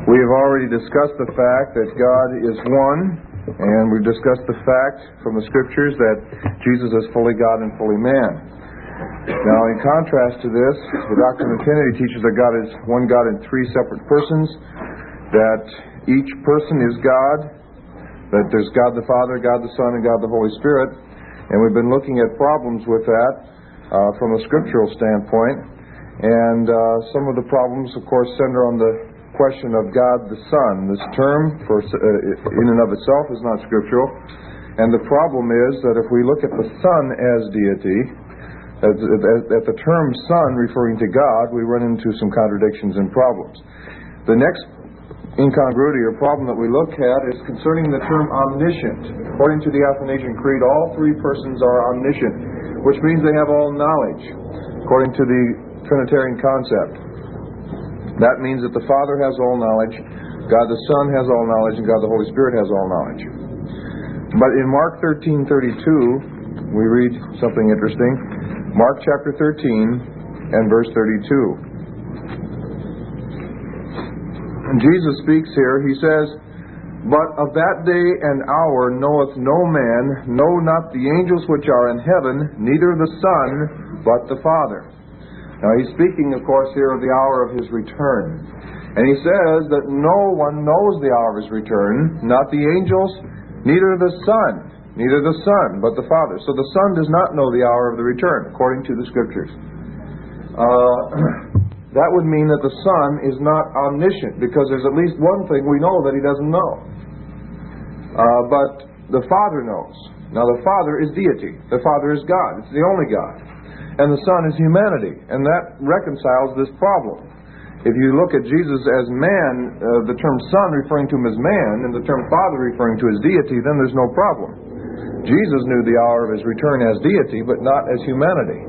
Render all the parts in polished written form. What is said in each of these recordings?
We have already discussed the fact that God is one, and we've discussed the fact from the Scriptures that Jesus is fully God and fully man. Now, in contrast to this, the doctrine of the Trinity teaches that God is one God in three separate persons, that each person is God, that there's God the Father, God the Son, and God the Holy Spirit. And we've been looking at problems with that from a scriptural standpoint. And some of the problems, of course, center on the question of God the Son. This term, in and of itself, is not scriptural. And the problem is that if we look at the Son as deity, at the term Son referring to God, we run into some contradictions and problems. The next incongruity or problem that we look at is concerning the term omniscient. According to the Athanasian Creed, all three persons are omniscient, which means they have all knowledge, according to the Trinitarian concept. That means that the Father has all knowledge, God the Son has all knowledge, and God the Holy Spirit has all knowledge. But in Mark 13:32, we read something interesting. Mark chapter 13 and verse 32. And Jesus speaks here. He says, "But of that day and hour knoweth no man, no, not the angels which are in heaven, neither the Son, but the Father." Now, he's speaking, of course, here of the hour of his return. And he says that no one knows the hour of his return, not the angels, neither the Son, but the Father. So the Son does not know the hour of the return, according to the Scriptures. That would mean that the Son is not omniscient, because there's at least one thing we know that he doesn't know. But the Father knows. Now, the Father is deity. The Father is God. It's the only God. And the Son is humanity, and that reconciles this problem. If you look at Jesus as man, the term Son referring to him as man, and the term Father referring to his deity, then there's no problem. Jesus knew the hour of his return as deity, but not as humanity.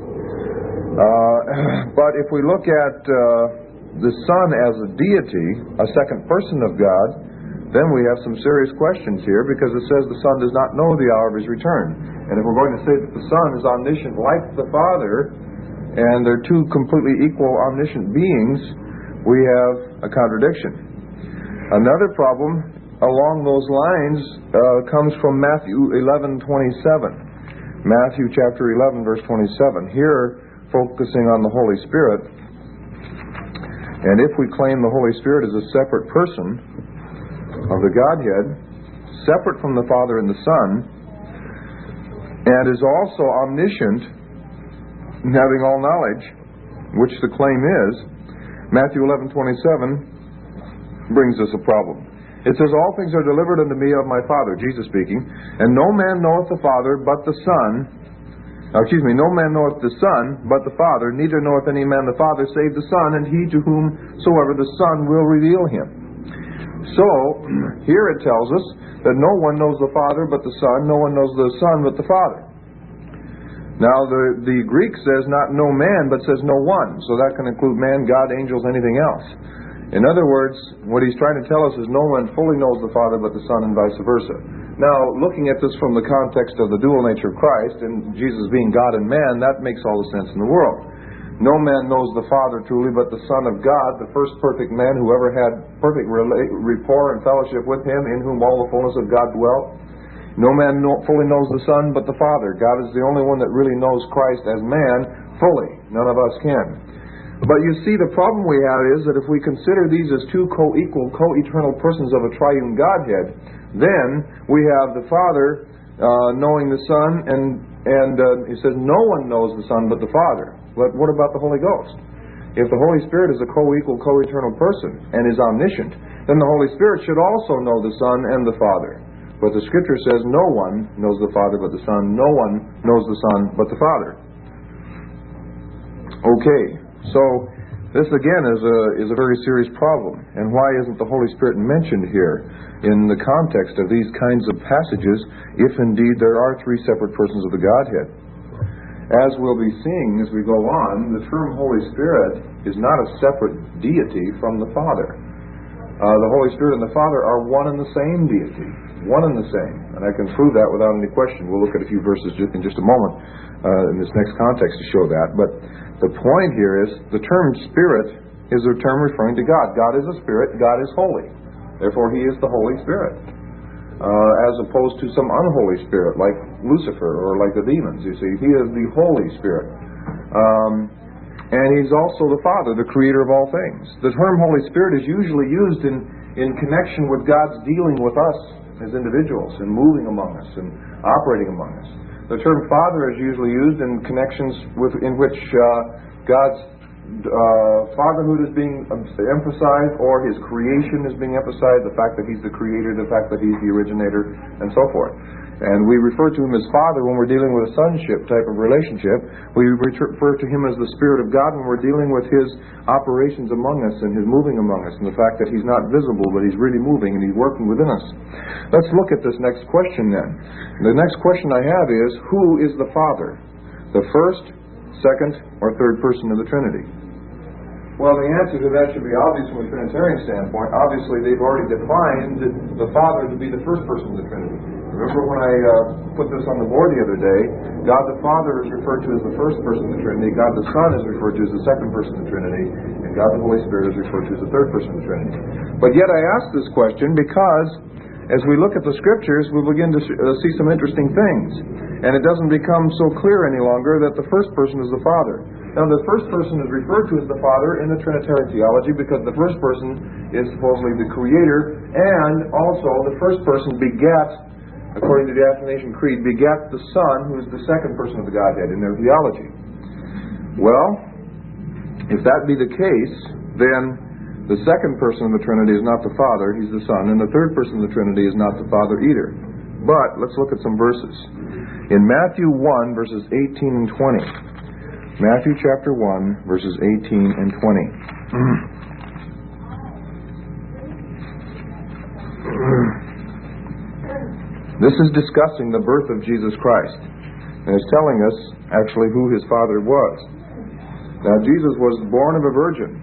But if we look at the Son as a deity, a second person of God, then we have some serious questions here, because it says the Son does not know the hour of his return. And if we're going to say that the Son is omniscient like the Father, and they're two completely equal omniscient beings, we have a contradiction. Another problem along those lines comes from Matthew 11:27. Matthew chapter 11, verse 27. Here, focusing on the Holy Spirit. And if we claim the Holy Spirit is a separate person of the Godhead, separate from the Father and the Son, and is also omniscient, having all knowledge, which the claim is, Matthew 11:27 brings us a problem. It says, "All things are delivered unto me of my Father," Jesus speaking, "and no man knoweth the Father but the Son." No man knoweth the Son but the Father, neither knoweth any man the Father save the Son, and he to whomsoever the Son will reveal him. So, here it tells us that no one knows the Father but the Son, no one knows the Son but the Father. Now, the Greek says not no man, but says no one. So that can include man, God, angels, anything else. In other words, what he's trying to tell us is no one fully knows the Father but the Son, and vice versa. Now, looking at this from the context of the dual nature of Christ, and Jesus being God and man, that makes all the sense in the world. No man knows the Father truly but the Son of God, the first perfect man who ever had perfect rapport and fellowship with him, in whom all the fullness of God dwelt. No man fully knows the Son but the Father. God is the only one that really knows Christ as man fully. None of us can. But you see, the problem we have is that if we consider these as two co-equal, co-eternal persons of a triune Godhead, then we have the Father knowing the Son, and it says no one knows the Son but the Father. But what about the Holy Ghost? If the Holy Spirit is a co-equal, co-eternal person and is omniscient, then the Holy Spirit should also know the Son and the Father. But the Scripture says no one knows the Father but the Son, no one knows the Son but the Father. Okay, so this again is a very serious problem. And why isn't the Holy Spirit mentioned here in the context of these kinds of passages, if indeed there are three separate persons of the Godhead? As we'll be seeing as we go on, the term Holy Spirit is not a separate deity from the Father. The Holy Spirit and the Father are one and the same deity. One and the same. And I can prove that without any question. We'll look at a few verses in just a moment in this next context to show that. But the point here is the term Spirit is a term referring to God. God is a spirit. God is holy. Therefore, He is the Holy Spirit. As opposed to some unholy spirit like Lucifer or like the demons. You see, He is the Holy Spirit. And He's also the Father, the Creator of all things. The term Holy Spirit is usually used in connection with God's dealing with us as individuals and moving among us and operating among us. The term Father is usually used in connections in which God's fatherhood is being emphasized, or His creation is being emphasized, the fact that He's the Creator, the fact that He's the originator, and so forth. And we refer to Him as Father when we're dealing with a sonship type of relationship. We refer to Him as the Spirit of God when we're dealing with His operations among us and His moving among us, and the fact that He's not visible, but He's really moving and He's working within us. Let's look at this next question then. The next question I have is, who is the Father? The first, second, or third person of the Trinity? Well, the answer to that should be obvious from a Trinitarian standpoint. Obviously, they've already defined the Father to be the first person of the Trinity. Remember when I put this on the board the other day, God the Father is referred to as the first person of the Trinity, God the Son is referred to as the second person of the Trinity, and God the Holy Spirit is referred to as the third person of the Trinity. But yet I ask this question because as we look at the Scriptures, we begin to see some interesting things. And it doesn't become so clear any longer that the first person is the Father. Now, the first person is referred to as the Father in the Trinitarian theology because the first person is supposedly the Creator, and also the first person begat, according to the Athanasian Creed, begat the Son, who is the second person of the Godhead in their theology. Well, if that be the case, then the second person of the Trinity is not the Father, He's the Son, and the third person of the Trinity is not the Father either. But let's look at some verses. In Matthew 1, verses 18 and 20. Matthew chapter 1, verses 18 and 20. This is discussing the birth of Jesus Christ. And it's telling us, actually, who His Father was. Now, Jesus was born of a virgin.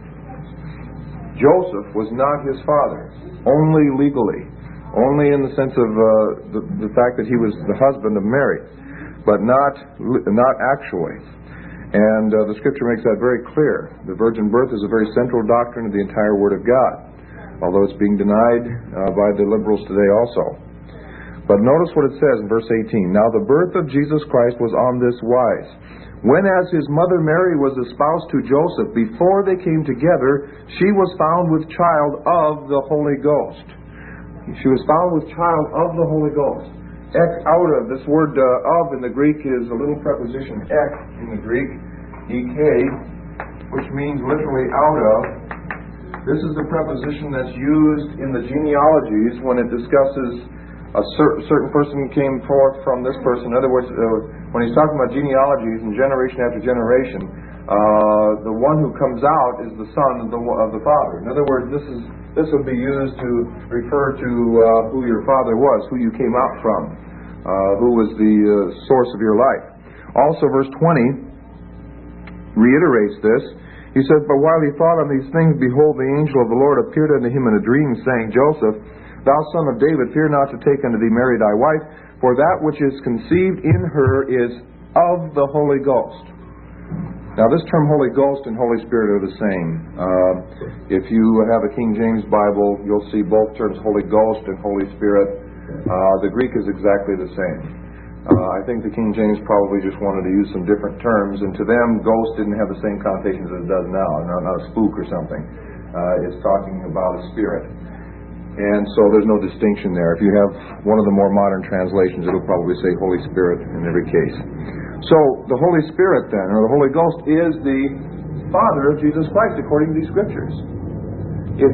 Joseph was not His father, only legally. Only in the sense of the fact that he was the husband of Mary, but not actually. And the Scripture makes that very clear. The virgin birth is a very central doctrine of the entire Word of God, although it's being denied by the liberals today also. But notice what it says in verse 18. Now the birth of Jesus Christ was on this wise. When as His mother Mary was espoused to Joseph, before they came together, she was found with child of the Holy Ghost. She was found with child of the Holy Ghost. Ek out of, this word of in the Greek is a little preposition, ek in the Greek, ek, which means literally out of. This is the preposition that's used in the genealogies when it discusses a certain person came forth from this person. In other words, when he's talking about genealogies and generation after generation, the one who comes out is the son of the father. In other words, this would be used to refer to who your father was, who you came out from, who was the source of your life. Also, verse 20 reiterates this. He says, But while he thought on these things, behold, the angel of the Lord appeared unto him in a dream, saying, Joseph, thou son of David, fear not to take unto thee Mary thy wife, for that which is conceived in her is of the Holy Ghost. Now, this term Holy Ghost and Holy Spirit are the same. If you have a King James Bible, you'll see both terms, Holy Ghost and Holy Spirit. The Greek is exactly the same. I think the King James probably just wanted to use some different terms, and to them, ghost didn't have the same connotations as it does now. Not a spook or something. It's talking about a spirit. And so there's no distinction there. If you have one of the more modern translations, it'll probably say Holy Spirit in every case. So the Holy Spirit then, or the Holy Ghost, is the Father of Jesus Christ according to these Scriptures. If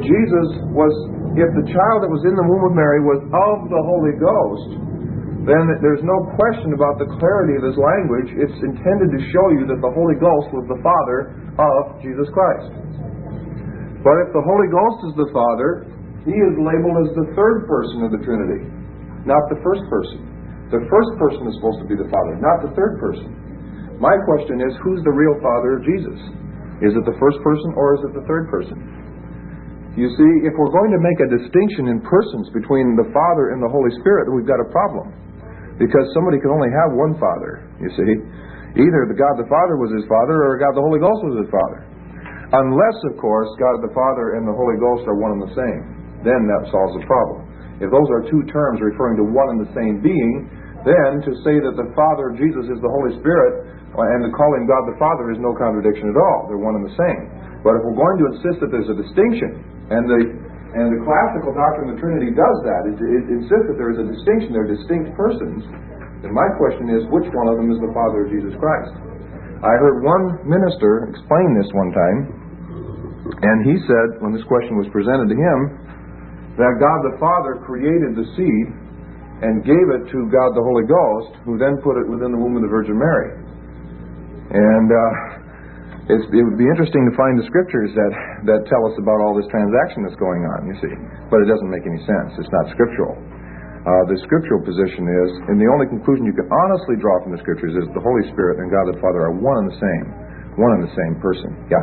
the child that was in the womb of Mary was of the Holy Ghost, then there's no question about the clarity of this language. It's intended to show you that the Holy Ghost was the Father of Jesus Christ. But if the Holy Ghost is the Father, He is labeled as the third person of the Trinity, not the first person. The first person is supposed to be the Father, not the third person. My question is, who's the real Father of Jesus? Is it the first person or is it the third person? You see, if we're going to make a distinction in persons between the Father and the Holy Spirit, we've got a problem. Because somebody can only have one Father, you see. Either the God the Father was His Father or God the Holy Ghost was His Father. Unless, of course, God the Father and the Holy Ghost are one and the same. Then that solves the problem. If those are two terms referring to one and the same being, then to say that the Father of Jesus is the Holy Spirit and to call him God the Father is no contradiction at all. They're one and the same. But if we're going to insist that there's a distinction, and the classical doctrine of the Trinity does that, it insists that there is a distinction, they're distinct persons, then my question is, which one of them is the Father of Jesus Christ? I heard one minister explain this one time, and he said, when this question was presented to him, that God the Father created the seed and gave it to God the Holy Ghost, who then put it within the womb of the Virgin Mary. And it would be interesting to find the scriptures that tell us about all this transaction that's going on, you see. But it doesn't make any sense. It's not scriptural. The scriptural position is, and the only conclusion you can honestly draw from the scriptures is the Holy Spirit and God the Father are one and the same person. Yeah?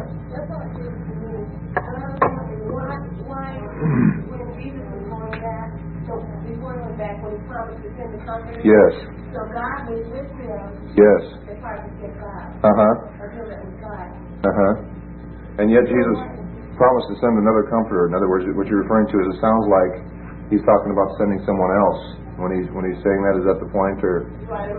Yes. So God was with him. Yes. It's hard to get God. Uh-huh. And yet Jesus promised to send another comforter. In other words, what you're referring to is it sounds like he's talking about sending someone else when he's saying that. Is that the point? Or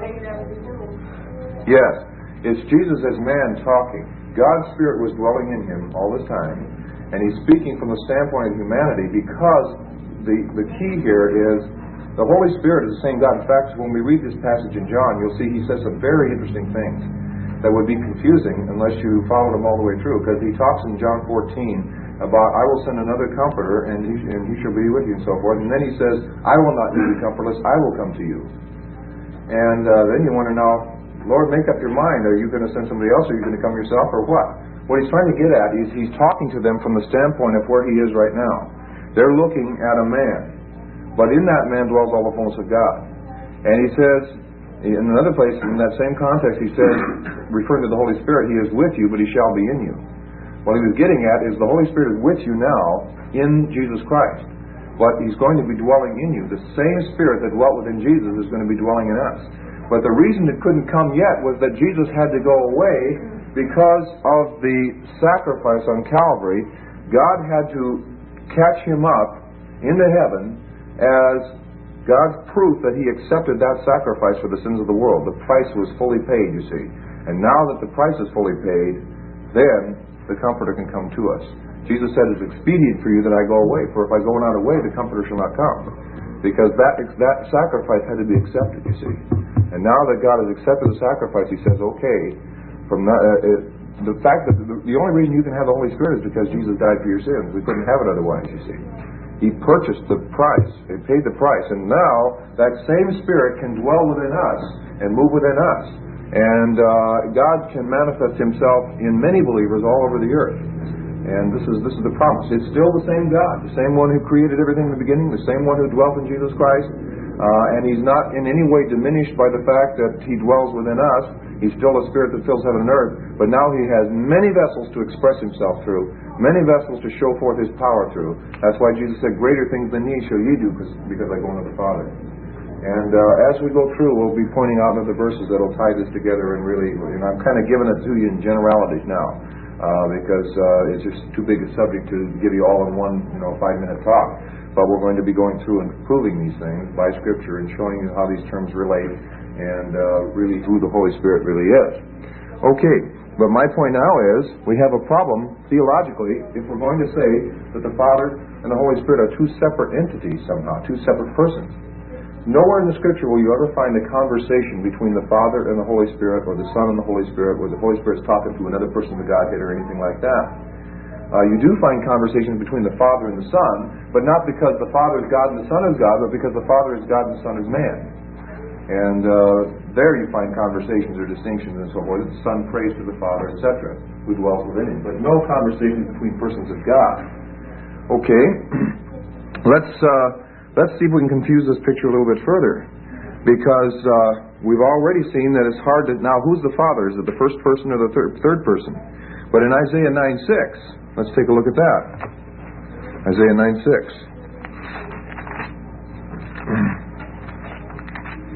yes, it's Jesus as man talking. God's Spirit was dwelling in him all this time, and he's speaking from the standpoint of humanity because the key here is the Holy Spirit is the same God. In fact, when we read this passage in John, you'll see he says some very interesting things that would be confusing unless you followed him all the way through, because he talks in John 14 about, I will send another comforter, and he shall be with you, and so forth. And then he says, I will not leave you comfortless, I will come to you. And then you wonder, now, Lord, make up your mind. Are you going to send somebody else, or are you going to come yourself, or what? What he's trying to get at is he's talking to them from the standpoint of where he is right now. They're looking at a man, but in that man dwells all the fullness of God. And he says, in another place, in that same context, he says, referring to the Holy Spirit, he is with you, but he shall be in you. What he was getting at is the Holy Spirit is with you now in Jesus Christ, but he's going to be dwelling in you. The same Spirit that dwelt within Jesus is going to be dwelling in us. But the reason it couldn't come yet was that Jesus had to go away because of the sacrifice on Calvary. God had to catch him up into heaven as God's proof that he accepted that sacrifice for the sins of the world. The price was fully paid, you see. And now that the price is fully paid, then the Comforter can come to us. Jesus said, it's expedient for you that I go away, for if I go not away, the Comforter shall not come. Because that sacrifice had to be accepted, you see. And now that God has accepted the sacrifice, he says, okay, from the fact that the only reason you can have the Holy Spirit is because Jesus died for your sins. We couldn't have it otherwise, you see. He purchased the price. He paid the price. And now that same Spirit can dwell within us and move within us. And God can manifest himself in many believers all over the earth. And this is the promise. It's still the same God, the same one who created everything in the beginning, the same one who dwelt in Jesus Christ. And he's not in any way diminished by the fact that he dwells within us. He's still a Spirit that fills heaven and earth. But now he has many vessels to express himself through, many vessels to show forth his power through. That's why Jesus said, greater things than ye shall ye do, because I go unto the Father. And as we go through, we'll be pointing out other verses that will tie this together. And really, I'm kind of giving it to you in generalities now, because it's just too big a subject to give you all in one 5-minute talk. But we're going to be going through and proving these things by Scripture and showing you how these terms relate and really who the Holy Spirit really is. Okay, but my point now is we have a problem theologically if we're going to say that the Father and the Holy Spirit are two separate entities somehow, two separate persons. Nowhere in the Scripture will you ever find a conversation between the Father and the Holy Spirit, or the Son and the Holy Spirit, where the Holy Spirit's talking to another person of the Godhead or anything like that. You do find conversations between the Father and the Son, but not because the Father is God and the Son is God, but because the Father is God and the Son is man. And there you find conversations or distinctions and so forth. The Son prays to the Father, etc., who dwells within him. But no conversations between persons of God. Okay, let's see if we can confuse this picture a little bit further. Because we've already seen that it's hard to... Now, who's the Father? Is it the first person or the third person? But in Isaiah 9:6, let's take a look at that. Isaiah 9:6.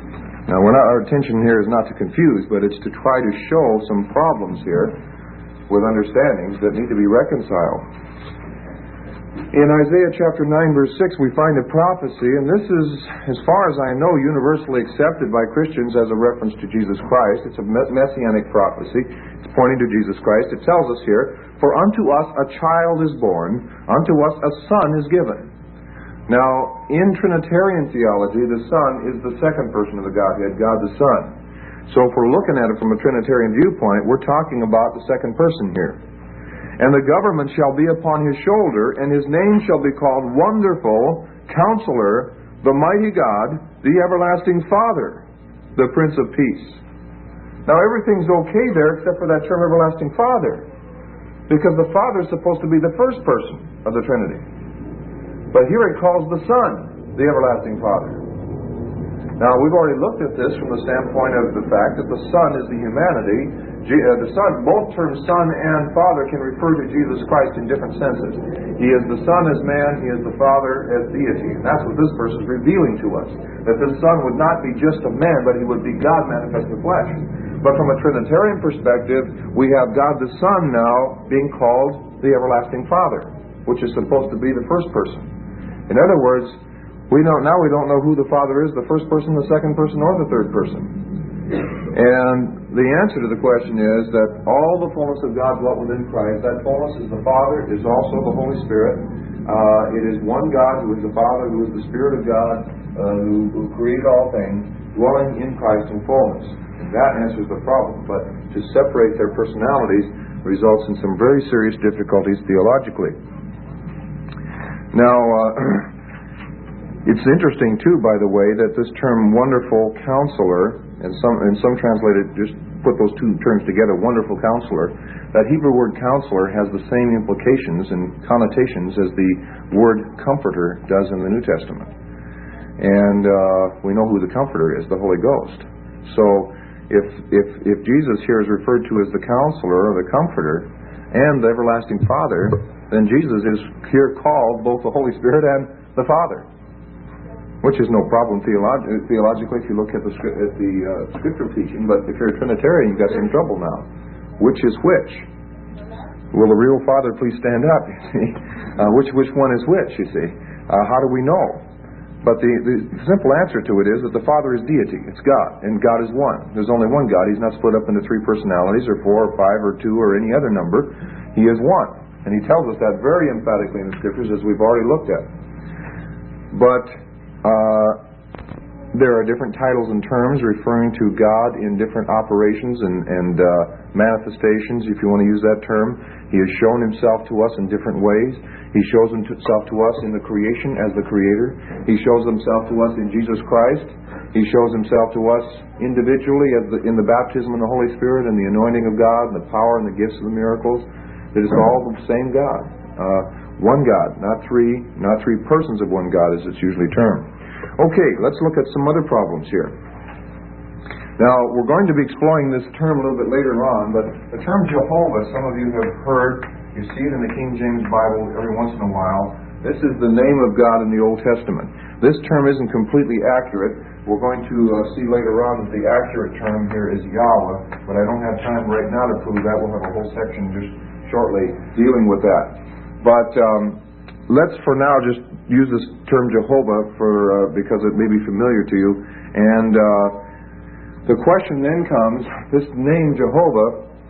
Now, our attention here is not to confuse, but it's to try to show some problems here with understandings that need to be reconciled. In Isaiah chapter 9, verse 6, we find a prophecy, and this is, as far as I know, universally accepted by Christians as a reference to Jesus Christ. It's a messianic prophecy. It's pointing to Jesus Christ. It tells us here, "For unto us a child is born, unto us a son is given." Now, in Trinitarian theology, the Son is the second person of the Godhead, God the Son. So if we're looking at it from a Trinitarian viewpoint, we're talking about the second person here. "And the government shall be upon his shoulder, and his name shall be called Wonderful, Counselor, the Mighty God, the Everlasting Father, the Prince of Peace." Now everything's okay there except for that term Everlasting Father, because the Father is supposed to be the first person of the Trinity. But here it calls the Son the Everlasting Father. Now we've already looked at this from the standpoint of the fact that the Son is the humanity. The Son, both terms Son and Father, can refer to Jesus Christ in different senses. He is the Son as man, He is the Father as deity. And that's what this verse is revealing to us. That the Son would not be just a man, but He would be God manifest in flesh. But from a Trinitarian perspective, we have God the Son now being called the Everlasting Father, which is supposed to be the first person. In other words, we don't know who the Father is, the first person, the second person, or the third person. And the answer to the question is that all the fullness of God dwelt within Christ. That fullness is the Father, is also the Holy Spirit. It is one God who is the Father, who is the Spirit of God, who created all things, dwelling in Christ in fullness. And that answers the problem. But to separate their personalities results in some very serious difficulties theologically. Now, it's interesting too, by the way, that this term Wonderful Counselor, and some translate it, just put those two terms together, Wonderful Counselor, that Hebrew word counselor has the same implications and connotations as the word comforter does in the New Testament. And we know who the comforter is, the Holy Ghost. So if Jesus here is referred to as the counselor or the comforter and the everlasting Father, then Jesus is here called both the Holy Spirit and the Father. Which is no problem theologically if you look at the scriptural teaching, but if you're a Trinitarian, you've got some trouble now. Which is which? Will the real Father please stand up, you see? Which one is which, you see? How do we know? But the simple answer to it is that the Father is deity. It's God, and God is one. There's only one God. He's not split up into three personalities, or four, or five, or two, or any other number. He is one. And He tells us that very emphatically in the Scriptures, as we've already looked at. But there are different titles and terms referring to God in different operations and manifestations, if you want to use that term. He has shown Himself to us in different ways. He shows Himself to us in the creation as the Creator. He shows Himself to us in Jesus Christ. He shows Himself to us individually in the baptism of the Holy Spirit and the anointing of God and the power and the gifts of the miracles. It is all the same God. One God, not three persons of one God as it's usually termed. Okay, let's look at some other problems here. Now, we're going to be exploring this term a little bit later on, but the term Jehovah, some of you have heard, you see it in the King James Bible every once in a while. This is the name of God in the Old Testament. This term isn't completely accurate. We're going to see later on that the accurate term here is Yahweh, but I don't have time right now to prove that. We'll have a whole section just shortly dealing with that. But let's for now just use this term Jehovah because it may be familiar to you. And the question then comes, this name Jehovah,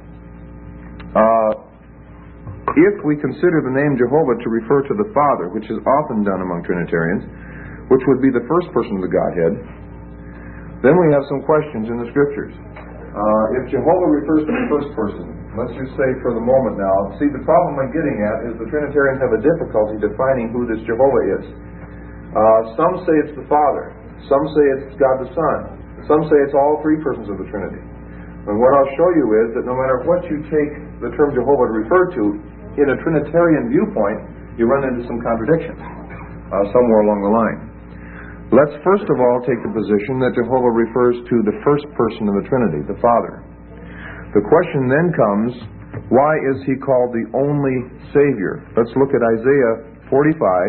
if we consider the name Jehovah to refer to the Father, which is often done among Trinitarians, which would be the first person of the Godhead, then we have some questions in the Scriptures. If Jehovah refers to the first person, let's just say for the moment now, see, the problem I'm getting at is the Trinitarians have a difficulty defining who this Jehovah is. Some say it's the Father. Some say it's God the Son. Some say it's all three persons of the Trinity. And what I'll show you is that no matter what you take the term Jehovah to refer to, in a Trinitarian viewpoint, you run into some contradictions somewhere along the line. Let's first of all take the position that Jehovah refers to the first person of the Trinity, the Father. The question then comes, why is He called the only Savior? Let's look at Isaiah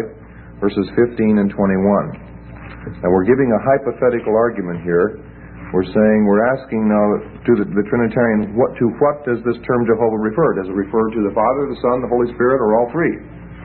45, verses 15 and 21. Now we're giving a hypothetical argument here We're asking now to the Trinitarian, what does this term Jehovah refer? Does it refer to the Father, the Son, the Holy Spirit, or all three?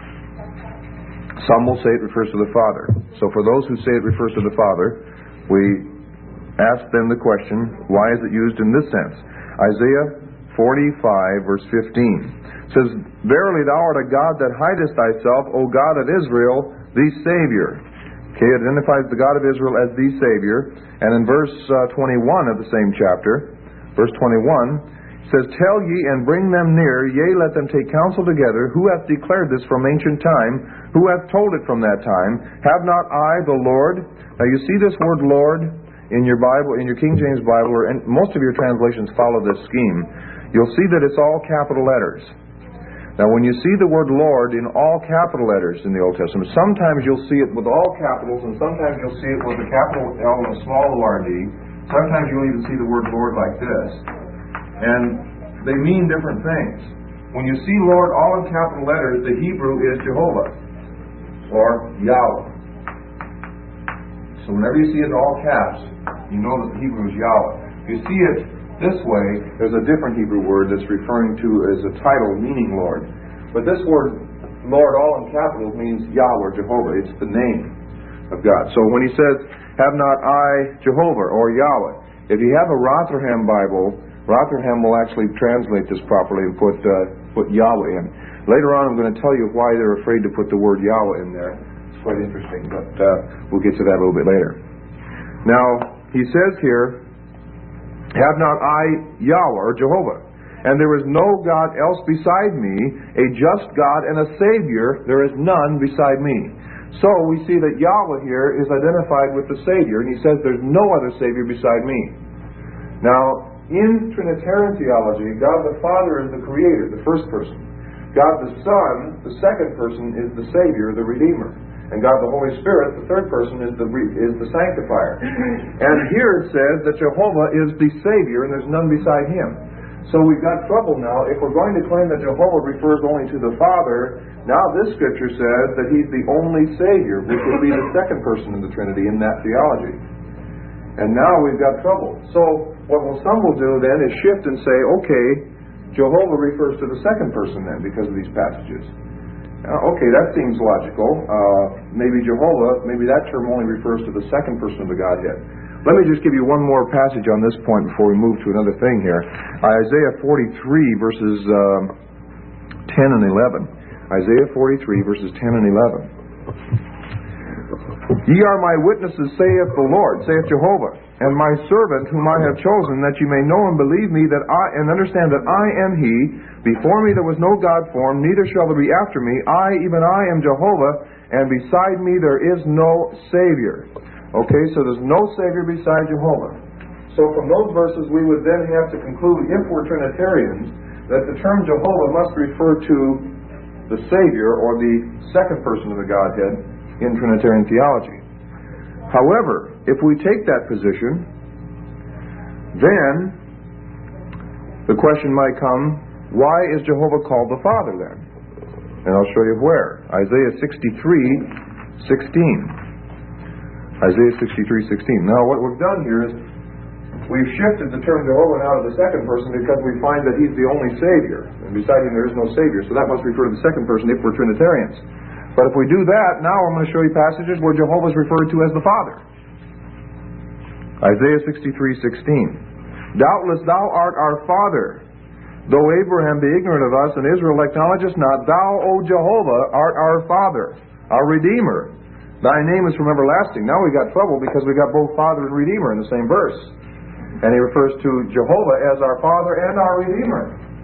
Some will say it refers to the Father. So for those who say it refers to the Father, we ask them the question, why is it used in this sense? Isaiah 45, verse 15 says, Verily thou art a God that hidest thyself, O God of Israel, the Savior. Okay, it identifies the God of Israel as the Savior. And in verse 21 of the same chapter, verse 21, says, Tell ye and bring them near, yea, let them take counsel together. Who hath declared this from ancient time? Who hath told it from that time? Have not I the Lord? Now you see this word Lord in your Bible, in your King James Bible, and most of your translations follow this scheme. You'll see that it's all capital letters. Now, when you see the word Lord in all capital letters in the Old Testament, sometimes you'll see it with all capitals, and sometimes you'll see it with a capital L and a small O-R-D. Sometimes you'll even see the word Lord like this. And they mean different things. When you see Lord all in capital letters, the Hebrew is Jehovah, or Yahweh. So whenever you see it in all caps, you know that the Hebrew is Yahweh. If you see it this way, there's a different Hebrew word that's referring to as a title meaning Lord. But this word, Lord, all in capitals, means Yahweh, Jehovah. It's the name of God. So when he says, Have not I Jehovah, or Yahweh, if you have a Rotherham Bible, Rotherham will actually translate this properly and put Yahweh in. Later on I'm going to tell you why they're afraid to put the word Yahweh in there. It's quite interesting, but we'll get to that a little bit later. Now, he says here, Have not I Yahweh, or Jehovah? And there is no God else beside me, a just God and a Savior, there is none beside me. So we see that Yahweh here is identified with the Savior, and he says there's no other Savior beside me. Now, in Trinitarian theology, God the Father is the Creator, the first person. God the Son, the second person, is the Savior, the Redeemer. And God the Holy Spirit, the third person, is the Sanctifier. And here it says that Jehovah is the Savior and there's none beside Him. So we've got trouble now. If we're going to claim that Jehovah refers only to the Father, now this Scripture says that He's the only Savior, which would be the second person of the Trinity in that theology. And now we've got trouble. So what some will do then is shift and say, okay, Jehovah refers to the second person then because of these passages. Okay, that seems logical. Maybe Jehovah, maybe that term only refers to the second person of the Godhead. Let me just give you one more passage on this point before we move to another thing here. Isaiah 43, verses 10 and 11. Isaiah 43, verses 10 and 11. Ye are my witnesses, saith the Lord, saith Jehovah, and my servant whom I have chosen, that ye may know and believe me, and understand that I am He. Before me there was no God formed, neither shall there be after me. Even I am Jehovah, and beside me there is no Savior. Okay, so there's no Savior beside Jehovah. So from those verses we would then have to conclude, if we're Trinitarians, that the term Jehovah must refer to the Savior, or the second person of the Godhead, in Trinitarian theology. However, if we take that position, then the question might come, why is Jehovah called the Father then? And I'll show you where. Isaiah 63:16. Isaiah 63:16. Now what we've done here is we've shifted the term Jehovah now to the second person because we find that He's the only Savior. And beside Him there is no Savior. So that must refer to the second person if we're Trinitarians. But if we do that, now I'm going to show you passages where Jehovah is referred to as the Father. Isaiah 63:16. Doubtless thou art our Father, though Abraham be ignorant of us, and Israel acknowledge us not. Thou, O Jehovah, art our Father, our Redeemer. Thy name is from everlasting. Now we got trouble because we got both Father and Redeemer in the same verse. And he refers to Jehovah as our Father and our Redeemer.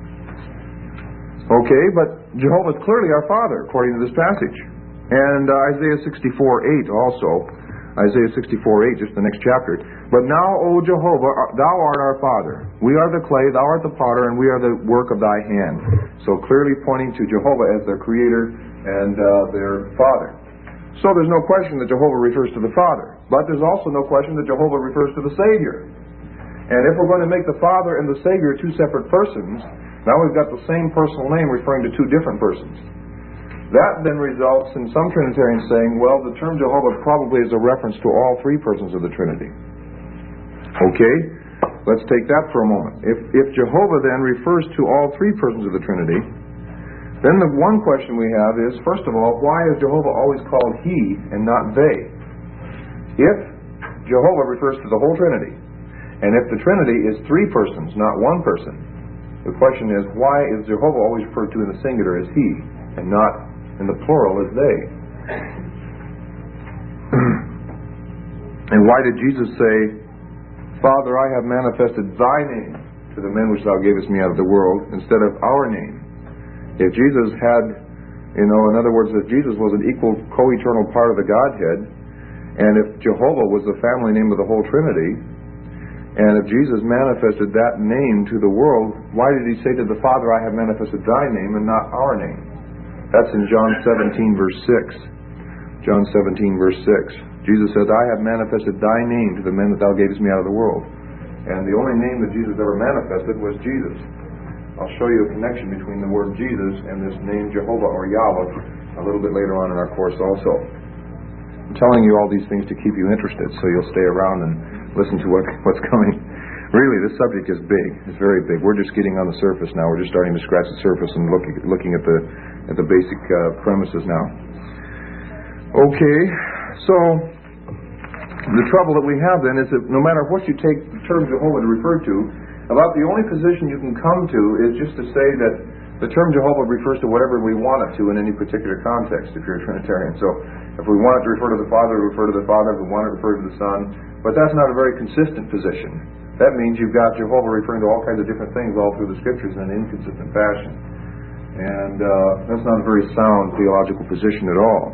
Okay, but Jehovah is clearly our Father, according to this passage. And Isaiah 64:8 also. Isaiah 64:8, just the next chapter. But now, O Jehovah, thou art our Father. We are the clay, thou art the potter, and we are the work of thy hand. So clearly pointing to Jehovah as their Creator and their Father. So there's no question that Jehovah refers to the Father. But there's also no question that Jehovah refers to the Savior. And if we're going to make the Father and the Savior two separate persons, now we've got the same personal name referring to two different persons. That then results in some Trinitarians saying, well, the term Jehovah probably is a reference to all three persons of the Trinity. Okay? Let's take that for a moment. If Jehovah then refers to all three persons of the Trinity, then the one question we have is, first of all, why is Jehovah always called He and not they? If Jehovah refers to the whole Trinity, and if the Trinity is three persons, not one person, the question is, why is Jehovah always referred to in the singular as He and not in the plural as they? And why did Jesus say, Father, I have manifested Thy name to the men which Thou gavest me out of the world, instead of our name? If Jesus had, in other words, if Jesus was an equal, co-eternal part of the Godhead, and if Jehovah was the family name of the whole Trinity, and if Jesus manifested that name to the world, why did He say to the Father, I have manifested Thy name and not our name? That's in John 17, verse 6. John 17, verse 6. Jesus said, I have manifested Thy name to the men that Thou gavest me out of the world. And the only name that Jesus ever manifested was Jesus. I'll show you a connection between the word Jesus and this name Jehovah or Yahweh a little bit later on in our course also. I'm telling you all these things to keep you interested so you'll stay around and listen to what's coming. Really, this subject is big. It's very big. We're just getting on the surface now. We're just starting to scratch the surface and looking at the basic premises now. Okay, so the trouble that we have then is that no matter what you take the term Jehovah to refer to, about the only position you can come to is just to say that the term Jehovah refers to whatever we want it to in any particular context, if you're a Trinitarian. So if we want it to refer to the Father, we refer to the Father. If we want it to refer to the Son. But that's not a very consistent position. That means you've got Jehovah referring to all kinds of different things all through the Scriptures in an inconsistent fashion. And that's not a very sound theological position at all.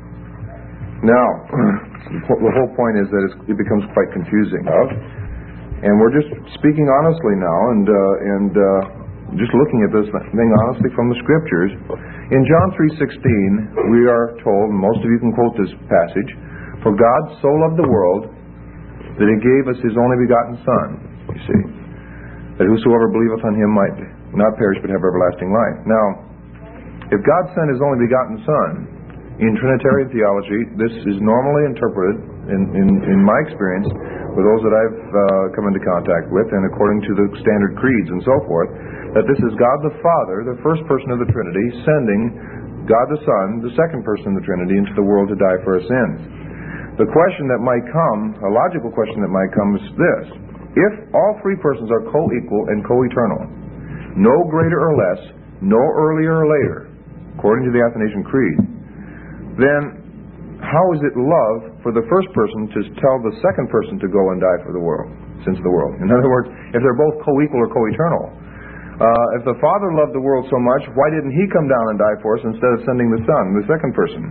Now, the whole point is that it becomes quite confusing. And we're just speaking honestly now and just looking at this thing honestly from the Scriptures. In John 3:16, we are told, and most of you can quote this passage, for God so loved the world that He gave us His only begotten Son, you see, that whosoever believeth on Him might not perish but have everlasting life. Now, if God sent His only begotten Son, in Trinitarian theology, this is normally interpreted, in my experience, with those that I've come into contact with, and according to the standard creeds and so forth, that this is God the Father, the first person of the Trinity, sending God the Son, the second person of the Trinity, into the world to die for our sins. The question that might come, a logical question that might come, is this. If all three persons are co-equal and co-eternal, no greater or less, no earlier or later, according to the Athanasian Creed, then how is it love for the first person to tell the second person to go and die for the world, sins of the world? In other words, if they're both co-equal or co-eternal, if the Father loved the world so much, why didn't He come down and die for us instead of sending the Son, the second person?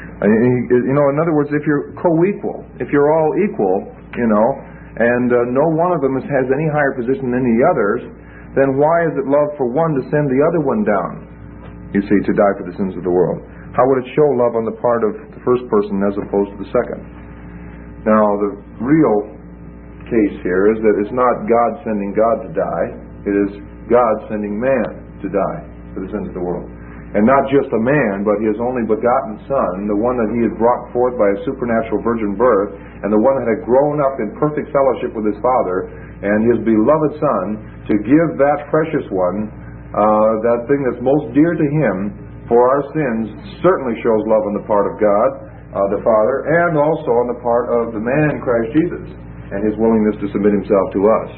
In other words, if you're co-equal, if you're all equal, and no one of them has any higher position than the others, then why is it love for one to send the other one down, you see, to die for the sins of the world? How would it show love on the part of the first person as opposed to the second? Now, the real case here is that it's not God sending God to die. It is God sending man to die for the sins of the world. And not just a man, but His only begotten Son, the one that He had brought forth by a supernatural virgin birth, and the one that had grown up in perfect fellowship with His Father, and His beloved Son, to give that precious one, that thing that's most dear to Him, for our sins, certainly shows love on the part of God, the Father, and also on the part of the man, Christ Jesus, and His willingness to submit Himself to us.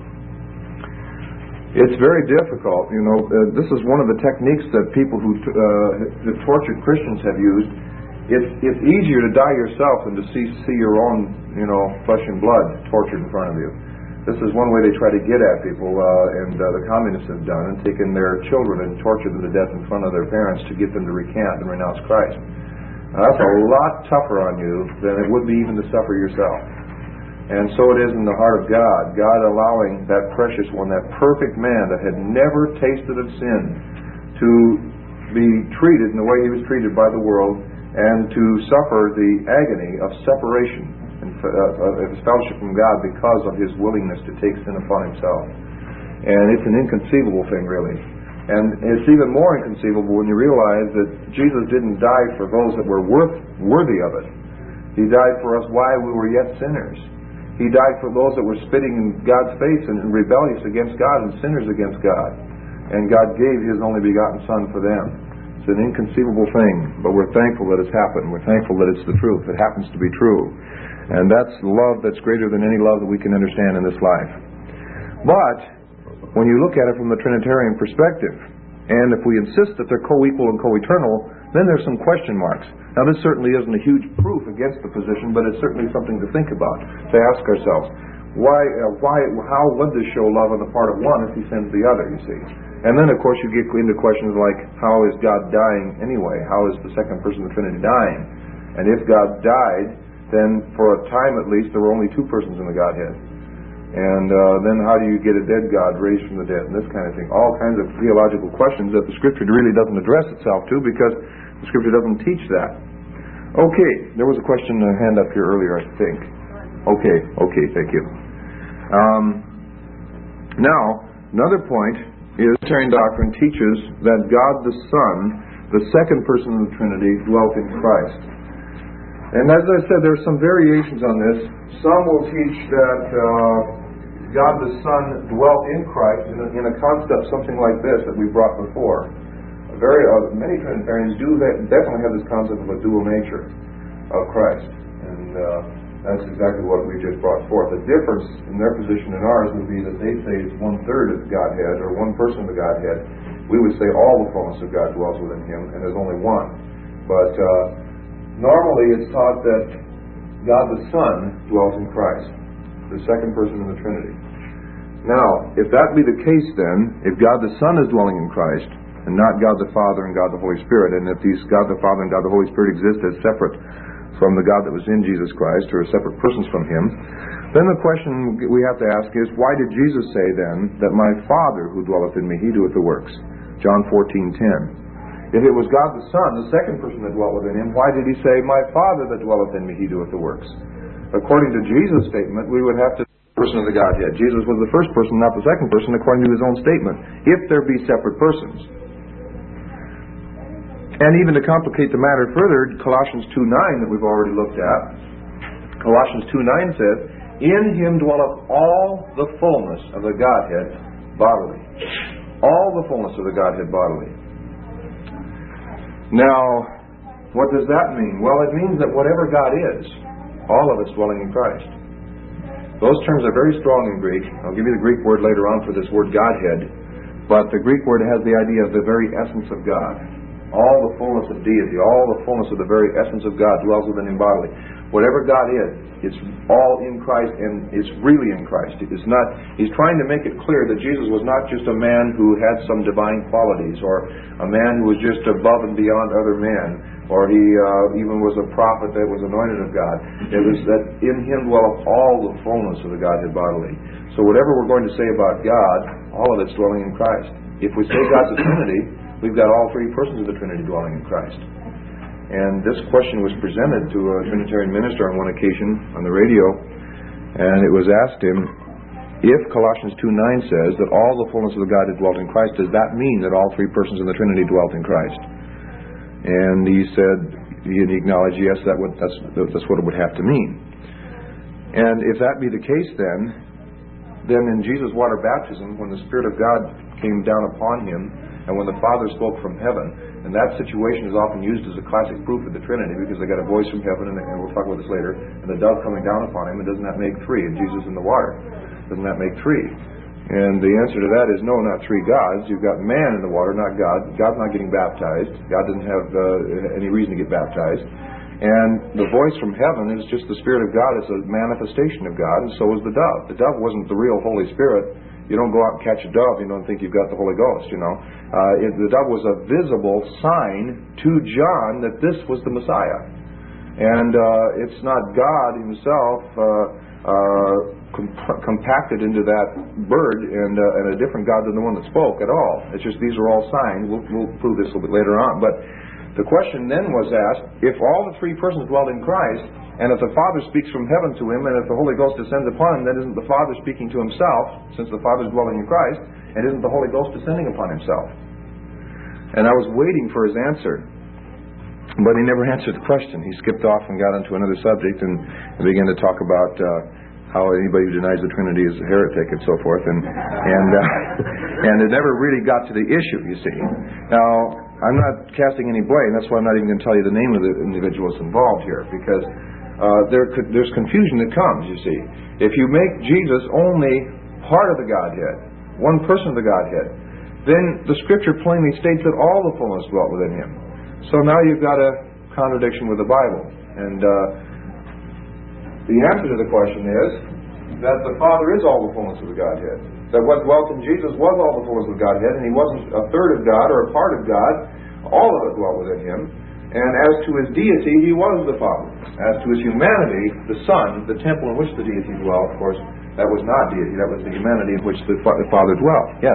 It's very difficult. This is one of the techniques that people who tortured Christians have used. It's easier to die yourself than to see your own, flesh and blood tortured in front of you. This is one way they try to get at people, and the communists have done, and taken their children and tortured them to death in front of their parents to get them to recant and renounce Christ. Now, that's a lot tougher on you than it would be even to suffer yourself. And so it is in the heart of God, God allowing that precious one, that perfect man that had never tasted of sin, to be treated in the way He was treated by the world, and to suffer the agony of separation of His fellowship from God because of His willingness to take sin upon Himself. And it's an inconceivable thing, really. And it's even more inconceivable when you realize that Jesus didn't die for those that were worthy of it. He died for us while we were yet sinners. He died for those that were spitting in God's face and rebellious against God and sinners against God. And God gave His only begotten Son for them. It's an inconceivable thing, but we're thankful that it's happened. We're thankful that it's the truth. It happens to be true. And that's love that's greater than any love that we can understand in this life. But when you look at it from the Trinitarian perspective, and if we insist that they're co-equal and co-eternal, then there's some question marks. Now, this certainly isn't a huge proof against the position, but it's certainly something to think about, to ask ourselves, how would this show love on the part of one if He sends the other, you see? And then, of course, you get into questions like, how is God dying anyway? How is the second person of the Trinity dying? And if God died, then for a time at least, there were only two persons in the Godhead. And then how do you get a dead God raised from the dead, and this kind of thing? All kinds of theological questions that the Scripture really doesn't address itself to, because the Scripture doesn't teach that. Okay, there was a question, a hand up here earlier, I think. Okay, thank you. Now, another point is Trinitarian doctrine teaches that God the Son, the second person of the Trinity, dwelt in Christ. And as I said, there's some variations on this. Some will teach that God the Son dwelt in Christ in a concept something like this that we brought before. Many Trinitarians definitely have this concept of a dual nature of Christ. And that's exactly what we just brought forth. The difference in their position and ours would be that they say it's 1/3 of the Godhead, or one person of the Godhead. We would say all the fullness of God dwells within Him, and there's only one. But normally it's taught that God the Son dwells in Christ, the second person in the Trinity. Now, if that be the case then, if God the Son is dwelling in Christ, and not God the Father and God the Holy Spirit, and if these God the Father and God the Holy Spirit exist as separate from the God that was in Jesus Christ, or as separate persons from Him, then the question we have to ask is, why did Jesus say then that my Father who dwelleth in me, He doeth the works? John 14:10. If it was God the Son, the second person that dwelt within Him, why did He say, my Father that dwelleth in me, He doeth the works? According to Jesus' statement, we would have to person of the Godhead. Jesus was the first person, not the second person, according to His own statement, if there be separate persons. And even to complicate the matter further, Colossians 2:9 that we've already looked at, Colossians 2:9 says, in Him dwelleth all the fullness of the Godhead bodily. All the fullness of the Godhead bodily. Now, what does that mean? Well, it means that whatever God is, all of it's dwelling in Christ. Those terms are very strong in Greek. I'll give you the Greek word later on for this word Godhead, but the Greek word has the idea of the very essence of God. All the fullness of deity, all the fullness of the very essence of God dwells within Him bodily. Whatever God is, it's all in Christ, and it's really in Christ. It is not. He's trying to make it clear that Jesus was not just a man who had some divine qualities, or a man who was just above and beyond other men, or he even was a prophet that was anointed of God. It was that in Him dwelleth all the fullness of the Godhead bodily. So whatever we're going to say about God, all of it's dwelling in Christ. If we say God's a Trinity, we've got all three persons of the Trinity dwelling in Christ. And this question was presented to a Trinitarian minister on one occasion on the radio, and it was asked him, if Colossians 2:9 says that all the fullness of the Godhead dwelt in Christ, does that mean that all three persons of the Trinity dwelt in Christ? And he said, he acknowledged, yes, that's what it would have to mean. And if that be the case then in Jesus' water baptism, when the Spirit of God came down upon Him, and when the Father spoke from heaven, and that situation is often used as a classic proof of the Trinity, because they got a voice from heaven, and we'll talk about this later, and the dove coming down upon Him, and doesn't that make three? And Jesus in the water, doesn't that make three? And the answer to that is no, not three gods. You've got man in the water, not God. God's not getting baptized. God doesn't have any reason to get baptized. And the voice from heaven is just the Spirit of God. It's a manifestation of God, and so is the dove. The dove wasn't the real Holy Spirit. You don't go out and catch a dove, you don't think you've got the Holy Ghost, you know. The dove was a visible sign to John that this was the Messiah. And it's not God Himself compacted into that bird and a different God than the one that spoke at all. It's just these are all signs. We'll prove this a little bit later on. But the question then was asked, if all the three persons dwelt in Christ, and if the Father speaks from heaven to Him, and if the Holy Ghost descends upon Him, then isn't the Father speaking to Himself, since the Father is dwelling in Christ, and isn't the Holy Ghost descending upon Himself? And I was waiting for his answer, but he never answered the question. He skipped off and got into another subject and began to talk about how anybody who denies the Trinity is a heretic and so forth, and it never really got to the issue, you see. Now, I'm not casting any blame. That's why I'm not even going to tell you the name of the individuals involved here, because there's confusion that comes, you see. If you make Jesus only part of the Godhead, one person of the Godhead, then the Scripture plainly states that all the fullness dwelt within Him. So now you've got a contradiction with the Bible. And the answer to the question is that the Father is all the fullness of the Godhead. That what dwelt in Jesus was all the fullness of the Godhead, and He wasn't a third of God or a part of God. All of it dwelt within Him. And as to His deity, He was the Father. As to His humanity, the Son, the temple in which the deity dwelt, of course, that was not deity. That was the humanity in which the Father dwelt. Yes?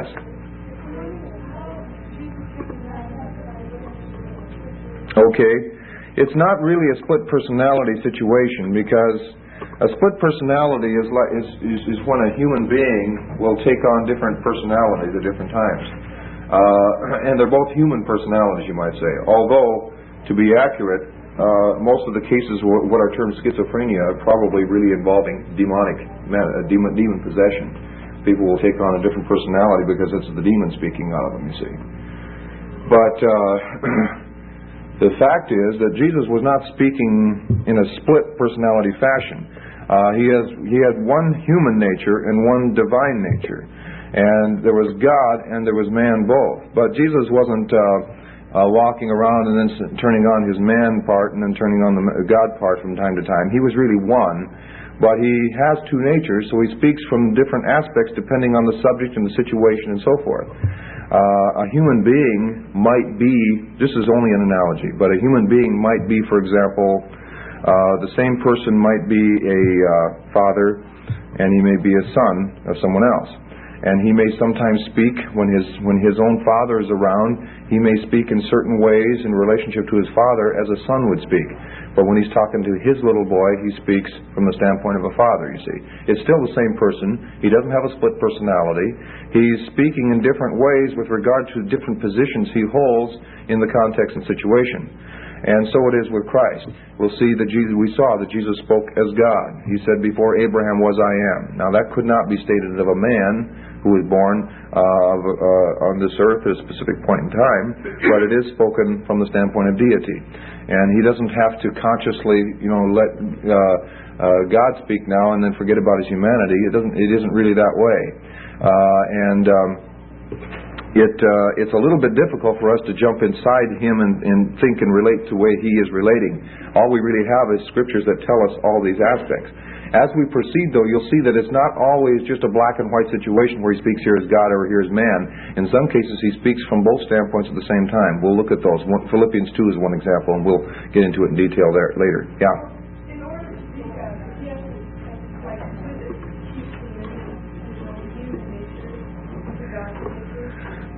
Okay. It's not really a split personality situation, because a split personality is when a human being will take on different personalities at different times. And they're both human personalities, you might say. Although, to be accurate, most of the cases what are termed schizophrenia are probably really involving demon possession. People will take on a different personality because it's the demon speaking out of them, you see. But the fact is that Jesus was not speaking in a split personality fashion. He had one human nature and one divine nature. And there was God and there was man both. But Jesus wasn't walking around and then turning on His man part and then turning on the God part from time to time. He was really one. But He has two natures, so He speaks from different aspects depending on the subject and the situation and so forth. A human being might be, this is only an analogy, but a human being might be, for example, the same person might be a father and he may be a son of someone else. And he may sometimes speak when his own father is around. He may speak in certain ways in relationship to his father as a son would speak. But when he's talking to his little boy, he speaks from the standpoint of a father, you see. It's still the same person. He doesn't have a split personality. He's speaking in different ways with regard to different positions he holds in the context and situation. And so it is with Christ. We saw that Jesus spoke as God. He said, "Before Abraham was I am." Now that could not be stated of a man who was born on this earth at a specific point in time, but it is spoken from the standpoint of deity. And He doesn't have to consciously, let God speak now and then forget about His humanity. It isn't really that way. It's a little bit difficult for us to jump inside Him and think and relate to the way He is relating. All we really have is Scriptures that tell us all these aspects. As we proceed, though, you'll see that it's not always just a black and white situation where He speaks here as God or here as man. In some cases, He speaks from both standpoints at the same time. We'll look at those. Philippians 2 is one example, and we'll get into it in detail there later. Yeah? In order to speak of it, he has to like with it, keep the human nature to God's nature.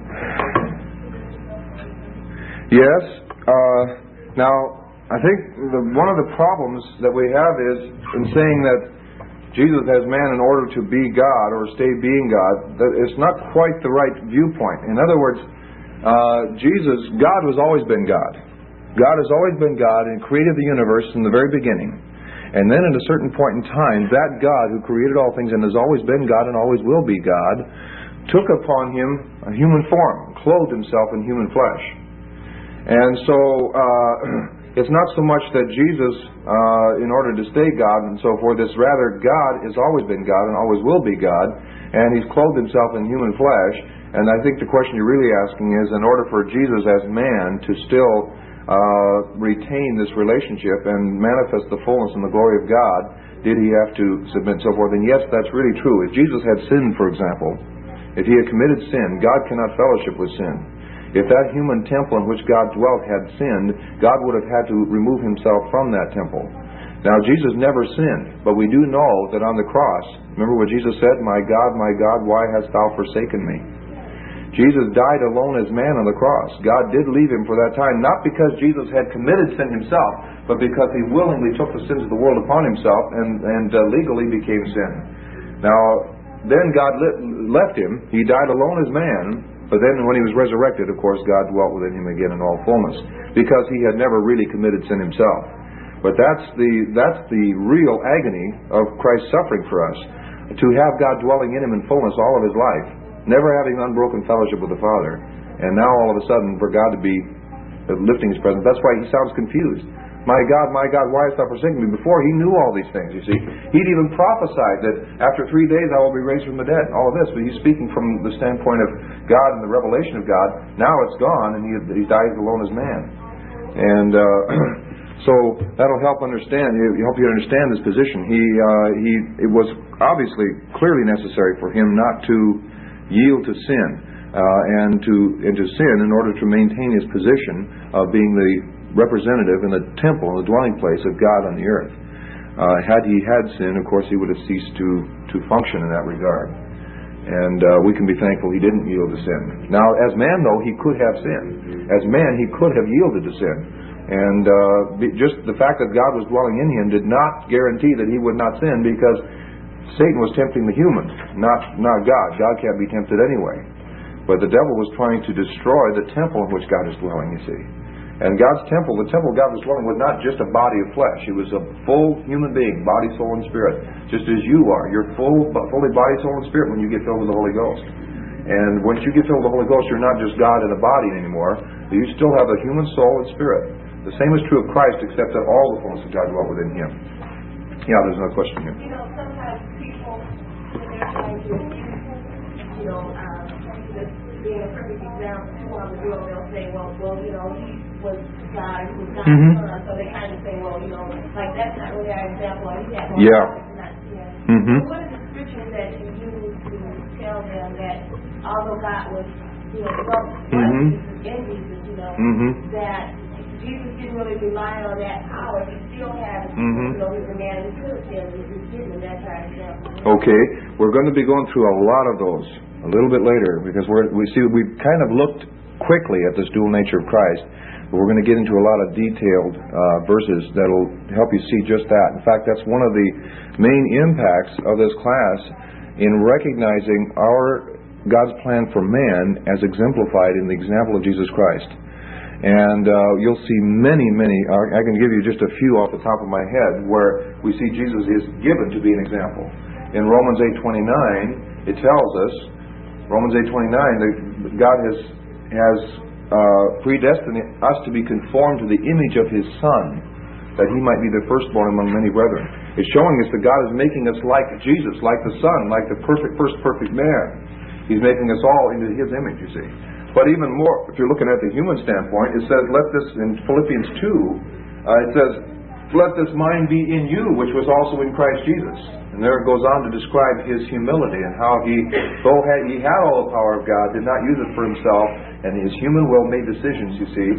Yes. Now, I think one of the problems that we have is in saying that Jesus has man in order to be God or stay being God. That it's not quite the right viewpoint. In other words, God has always been God. God has always been God and created the universe from the very beginning. And then at a certain point in time, that God who created all things and has always been God and always will be God, took upon Him a human form, clothed Himself in human flesh. And so it's not so much that Jesus, in order to stay God and so forth, it's rather God has always been God and always will be God, and He's clothed Himself in human flesh. And I think the question you're really asking is, in order for Jesus as man to still retain this relationship and manifest the fullness and the glory of God, did He have to submit and so forth? And yes, that's really true. If Jesus had sinned, for example, if He had committed sin, God cannot fellowship with sin. If that human temple in which God dwelt had sinned, God would have had to remove Himself from that temple. Now, Jesus never sinned, but we do know that on the cross, remember what Jesus said, my God, why hast thou forsaken me?" Jesus died alone as man on the cross. God did leave Him for that time, not because Jesus had committed sin Himself, but because He willingly took the sins of the world upon Himself and legally became sin. Now, then God left Him. He died alone as man. But then when He was resurrected, of course, God dwelt within Him again in all fullness, because He had never really committed sin Himself. But that's the real agony of Christ's suffering for us. To have God dwelling in Him in fullness all of His life, never having unbroken fellowship with the Father, and now all of a sudden for God to be lifting His presence. That's why He sounds confused. My God, why hast thou forsaken me? Before He knew all these things, you see. He'd even prophesied that after 3 days I will be raised from the dead. All of this, but He's speaking from the standpoint of God and the revelation of God. Now it's gone, and He dies alone as man. And so that'll help you understand this position. It was obviously clearly necessary for Him not to yield to sin and to sin in order to maintain His position of being the representative in the temple, the dwelling place of God on the earth. Had He had sin, of course, He would have ceased to function in that regard. And we can be thankful He didn't yield to sin. Now, as man, though, He could have sinned. As man, He could have yielded to sin. And just the fact that God was dwelling in Him did not guarantee that He would not sin, because Satan was tempting the human, not God. God can't be tempted anyway. But the devil was trying to destroy the temple in which God is dwelling, you see. And God's temple, the temple God was dwelling, was not just a body of flesh. He was a full human being, body, soul, and spirit. Just as you are. You're fully body, soul, and spirit when you get filled with the Holy Ghost. And once you get filled with the Holy Ghost, you're not just God in a body anymore. You still have a human soul and spirit. The same is true of Christ, except that all the fullness of God dwelt within Him. Yeah, there's another question here. Sometimes people, when they're trying to just being a perfect example on the world, they'll say, well, he was God, he was God's son. So they kind of say, well, like that's not really our example. He had no not sin. What are the scriptures that you use to tell them that although God was, in Jesus, that Jesus didn't really rely on that power. He still has, his humanity is given. That's our example. Okay, we're going to be going through a lot of those a little bit later, because we've kind of looked quickly at this dual nature of Christ, but we're going to get into a lot of detailed verses that'll help you see just that. In fact, that's one of the main impacts of this class in recognizing God's plan for man as exemplified in the example of Jesus Christ. And you'll see many, I can give you just a few off the top of my head, where we see Jesus is given to be an example. In Romans 8:29, it tells us, Romans 8:29, that God has predestined us to be conformed to the image of His Son, that He might be the firstborn among many brethren. It's showing us that God is making us like Jesus, like the Son, like the first perfect man. He's making us all into His image, you see. But even more, if you're looking at the human standpoint, it says, in Philippians 2, it says, let this mind be in you, which was also in Christ Jesus. And there it goes on to describe His humility and how though He had all the power of God, did not use it for Himself, and His human will made decisions, you see.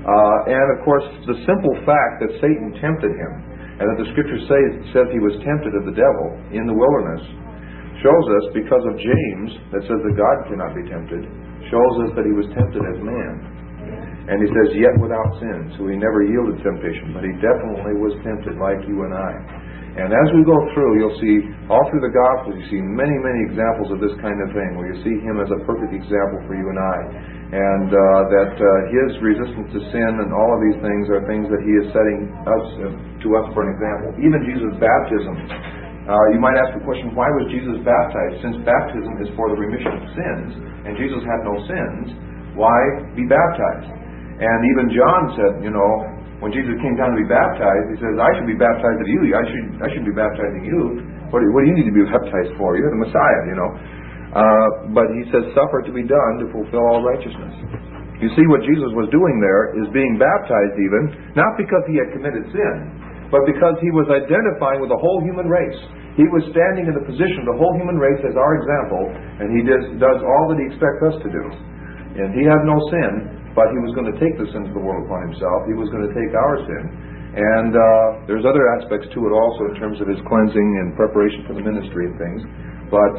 And of course, the simple fact that Satan tempted Him, and that the Scripture says He was tempted of the devil in the wilderness, shows us, because of James, that says that God cannot be tempted, shows us that He was tempted as man. And he says, yet without sin. So He never yielded temptation, but He definitely was tempted like you and I. And as we go through, you'll see, all through the Gospels, you see many examples of this kind of thing, where you see Him as a perfect example for you and I. And that His resistance to sin and all of these things are things that He is setting to us for an example. Even Jesus' baptism. You might ask the question, why was Jesus baptized? Since baptism is for the remission of sins, and Jesus had no sins, why be baptized? And even John said, when Jesus came down to be baptized, He says, I should be baptized of you. I should be baptizing you. What do you need to be baptized for? You're the Messiah, But He says, suffer to be done to fulfill all righteousness. You see, what Jesus was doing there is being baptized even, not because He had committed sin, but because He was identifying with the whole human race. He was standing in the position of the whole human race as our example, and He does all that He expects us to do. And He had no sin, but He was going to take the sins of the world upon Himself. He was going to take our sin. And there's other aspects to it also in terms of His cleansing and preparation for the ministry and things. But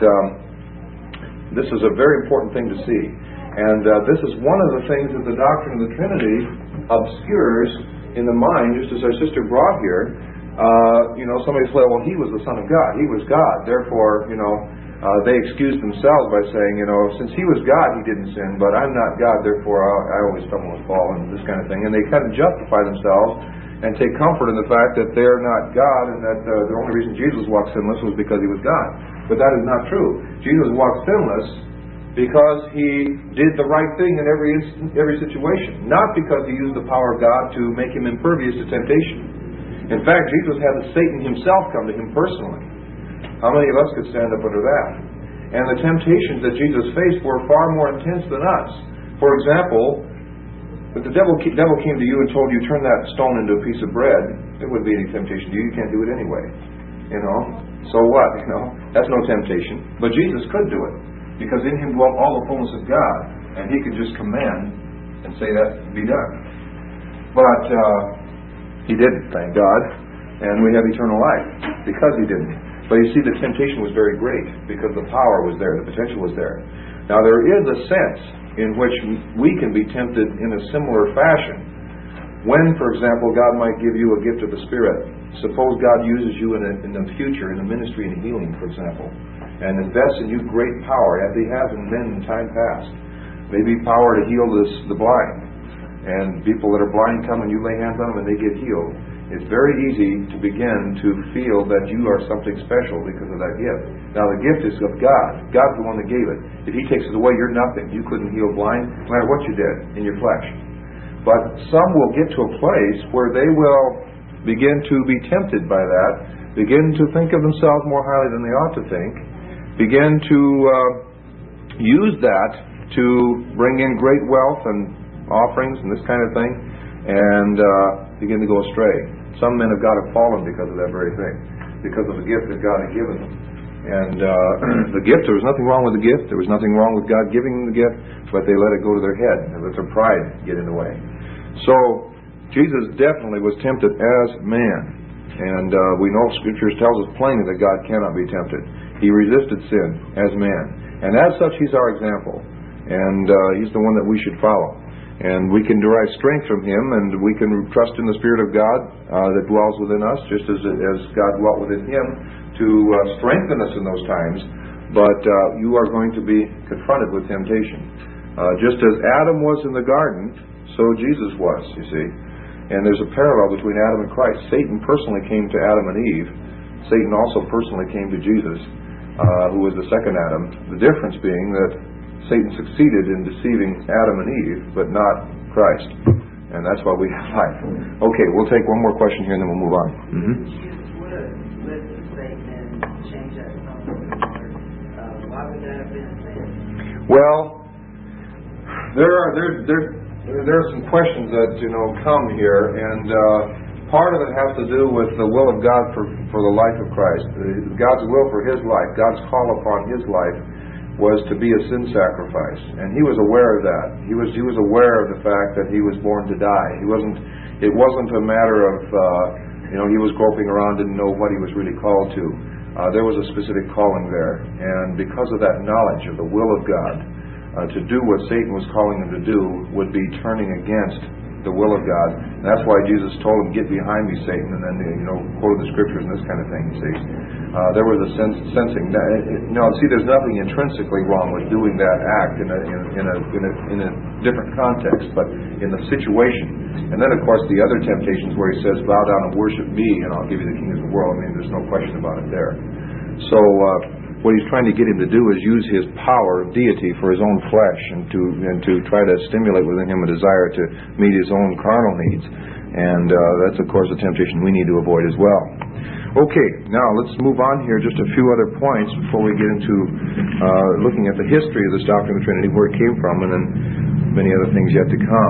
this is a very important thing to see. And this is one of the things that the doctrine of the Trinity obscures in the mind, just as our sister brought here. Somebody said, well, He was the Son of God. He was God. Therefore, they excused themselves by saying, since He was God, He didn't sin, but I'm not God, therefore I always stumble and fall, and this kind of thing. And they kind of justify themselves and take comfort in the fact that they're not God and that the only reason Jesus walked sinless was because He was God. But that is not true. Jesus walked sinless because He did the right thing in every situation, not because He used the power of God to make Him impervious to temptation. In fact, Jesus had Satan himself come to Him personally. How many of us could stand up under that? And the temptations that Jesus faced were far more intense than us. For example, if the devil came to you and told you, turn that stone into a piece of bread, it wouldn't be any temptation to you. You can't do it anyway. So what? That's no temptation. But Jesus could do it, because in Him dwelt all the fullness of God, and He could just command and say that be done. But He didn't, thank God, and we have eternal life because He didn't. But you see, the temptation was very great because the power was there, the potential was there. Now, there is a sense in which we can be tempted in a similar fashion. When, for example, God might give you a gift of the Spirit. Suppose God uses you in the future, in the ministry and healing, for example, and invests in you great power, as He has in men in time past. Maybe power to heal the blind. And people that are blind come and you lay hands on them and they get healed. It's very easy to begin to feel that you are something special because of that gift. Now, the gift is of God. God's the one that gave it. If He takes it away, you're nothing. You couldn't heal blind, no matter what you did in your flesh. But some will get to a place where they will begin to be tempted by that, begin to think of themselves more highly than they ought to think, begin to use that to bring in great wealth and offerings and this kind of thing, and begin to go astray. Some men of God have fallen because of that very thing, because of the gift that God had given them. And the gift, there was nothing wrong with the gift. There was nothing wrong with God giving them the gift, but they let it go to their head and let their pride get in the way. So, Jesus definitely was tempted as man. And we know Scripture tells us plainly that God cannot be tempted. He resisted sin as man. And as such, He's our example. And He's the one that we should follow. And we can derive strength from Him, and we can trust in the Spirit of God that dwells within us, just as God dwelt within Him to strengthen us in those times. But you are going to be confronted with temptation. Just as Adam was in the garden, so Jesus was, you see. And there's a parallel between Adam and Christ. Satan personally came to Adam and Eve. Satan also personally came to Jesus, who was the second Adam. The difference being that Satan succeeded in deceiving Adam and Eve, but not Christ. And that's why we have life. Okay, we'll take one more question here and then we'll move on. Mm-hmm. Well, there are some questions that come here, and part of it has to do with the will of God for the life of Christ. God's will for His life, God's call upon His life, was to be a sin sacrifice, and He was aware of that. He was aware of the fact that He was born to die. It wasn't a matter of He was groping around, didn't know what He was really called to. There was a specific calling there, and because of that knowledge of the will of God, to do what Satan was calling him to do would be turning against the will of God. And that's why Jesus told him, "Get behind me, Satan," and then quoted the Scriptures and this kind of thing. You see, there was a sensing. See, there's nothing intrinsically wrong with doing that act in a different context, but in the situation. And then, of course, the other temptations where He says, "Bow down and worship me, and I'll give you the kingdom of the world." I mean, there's no question about it there. So what He's trying to get him to do is use His power of deity for His own flesh, and to try to stimulate within him a desire to meet his own carnal needs. And that's, of course, a temptation we need to avoid as well. Okay, now let's move on here just a few other points before we get into looking at the history of this doctrine of the Trinity, where it came from, and then many other things yet to come.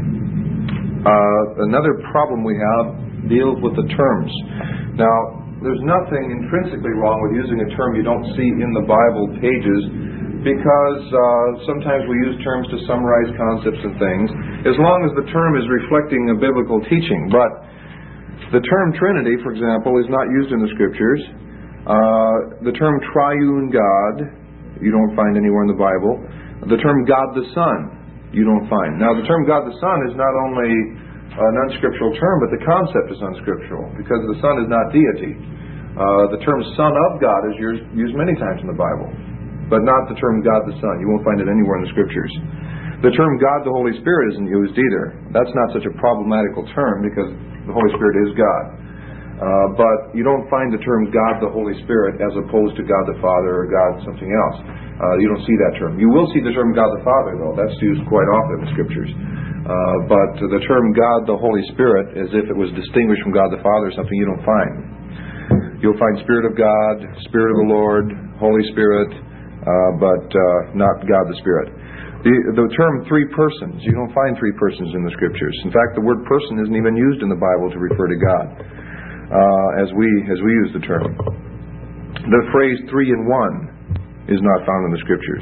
Another problem we have deals with the terms. Now, there's nothing intrinsically wrong with using a term you don't see in the Bible pages, because sometimes we use terms to summarize concepts and things, as long as the term is reflecting a biblical teaching. But the term Trinity, for example, is not used in the Scriptures. The term Triune God, you don't find anywhere in the Bible. The term God the Son, you don't find. Now, the term God the Son is not only an unscriptural term, but the concept is unscriptural, because the Son is not deity. The term Son of God is used many times in the Bible, but not the term God the Son. You won't find it anywhere in the Scriptures. The term God the Holy Spirit isn't used either. That's not such a problematical term because the Holy Spirit is God. But you don't find the term God the Holy Spirit as opposed to God the Father or God something else. You don't see that term. You will see the term God the Father, though. That's used quite often in the Scriptures. But the term God the Holy Spirit, as if it was distinguished from God the Father, is something you don't find. You'll find Spirit of God, Spirit of the Lord, Holy Spirit, but not God the Spirit. The term three persons, you don't find three persons in the Scriptures. In fact, the word person isn't even used in the Bible to refer to God, as we use the term. The phrase three in one is not found in the Scriptures.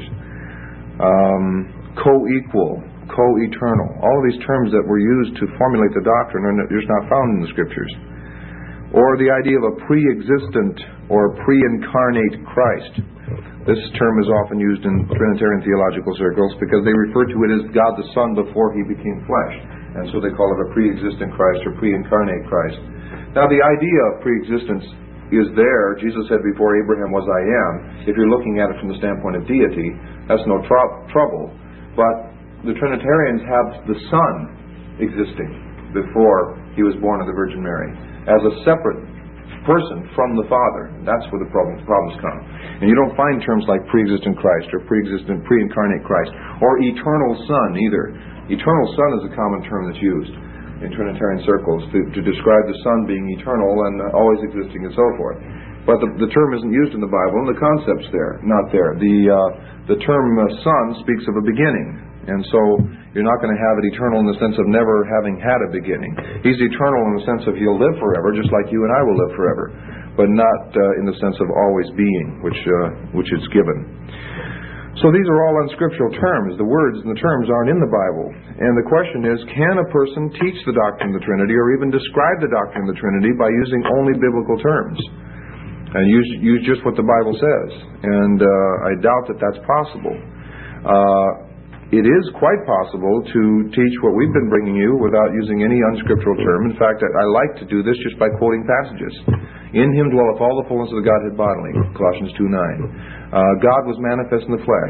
Co-equal, co-eternal, all of these terms that were used to formulate the doctrine are just not found in the Scriptures. Or the idea of a pre-existent or pre-incarnate Christ. This term is often used in Trinitarian theological circles because they refer to it as God the Son before He became flesh. And so they call it a pre-existent Christ or pre-incarnate Christ. Now the idea of pre-existence is there. Jesus said, before Abraham was I am. If you're looking at it from the standpoint of deity, that's no trouble. But the Trinitarians have the Son existing before He was born of the Virgin Mary as a separate person from the Father. That's where the problems come. And you don't find terms like pre-existent Christ or pre-existent, pre-incarnate Christ or eternal Son either. Eternal Son is a common term that's used in Trinitarian circles to describe the Son being eternal and always existing and so forth. But the term isn't used in the Bible, and the concept's not there. The term Son speaks of a beginning. And so you're not going to have it eternal in the sense of never having had a beginning. He's eternal in the sense of He'll live forever, just like you and I will live forever, but not in the sense of always being, which is given. So these are all unscriptural terms. The words and the terms aren't in the Bible. And the question is, can a person teach the doctrine of the Trinity or even describe the doctrine of the Trinity by using only biblical terms? And use just what the Bible says. And I doubt that that's possible. It is quite possible to teach what we've been bringing you without using any unscriptural term. In fact, I like to do this just by quoting passages. In Him dwelleth all the fullness of the Godhead bodily, Colossians 2:9. God was manifest in the flesh.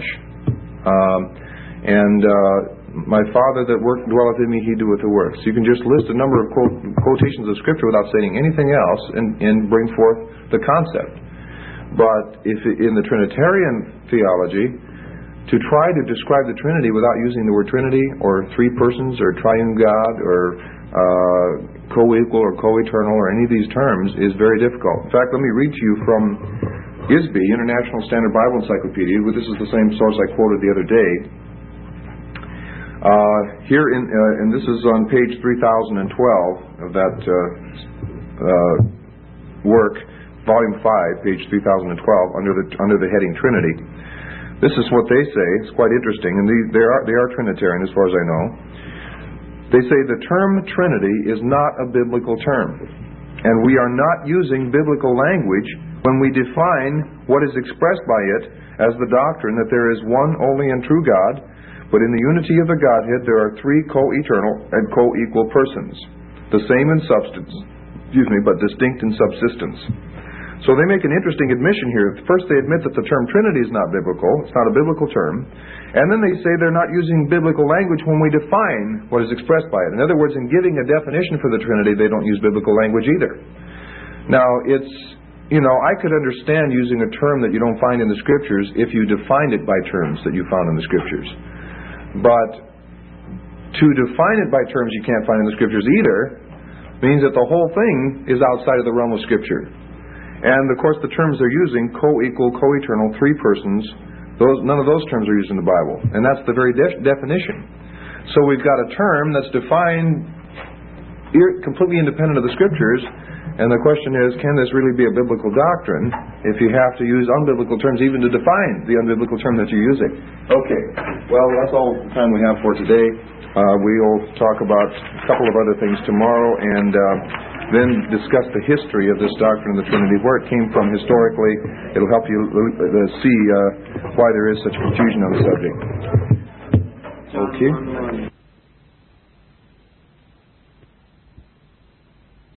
My Father that dwelleth in me, He doeth the works. You can just list a number of quotations of Scripture without saying anything else and bring forth the concept. But if in the Trinitarian theology, to try to describe the Trinity without using the word Trinity or three persons or triune God or co-equal or co-eternal or any of these terms is very difficult. In fact, let me read to you from ISBE, International Standard Bible Encyclopedia. This is the same source I quoted the other day. And this is on page 3012 of that work, volume 5, page 3012, under the heading Trinity. This is what they say. It's quite interesting, and they are Trinitarian as far as I know. They say the term Trinity is not a biblical term, and we are not using biblical language when we define what is expressed by it as the doctrine that there is one only and true God, but in the unity of the Godhead there are three co-eternal and co-equal persons, the same in substance, but distinct in subsistence. So they make an interesting admission here. First, they admit that the term Trinity is not biblical. It's not a biblical term. And then they say they're not using biblical language when we define what is expressed by it. In other words, in giving a definition for the Trinity, they don't use biblical language either. Now, I could understand using a term that you don't find in the Scriptures if you defined it by terms that you found in the Scriptures. But to define it by terms you can't find in the Scriptures either means that the whole thing is outside of the realm of Scripture. And, of course, the terms they're using, co-equal, co-eternal, three persons, none of those terms are used in the Bible. And that's the very definition. So we've got a term that's defined completely independent of the Scriptures, and the question is, can this really be a biblical doctrine if you have to use unbiblical terms even to define the unbiblical term that you're using? Okay, well, that's all the time we have for today. We'll talk about a couple of other things tomorrow, and then discuss the history of this doctrine of the Trinity, where it came from historically. It'll help you see why there is such confusion on the subject. Okay.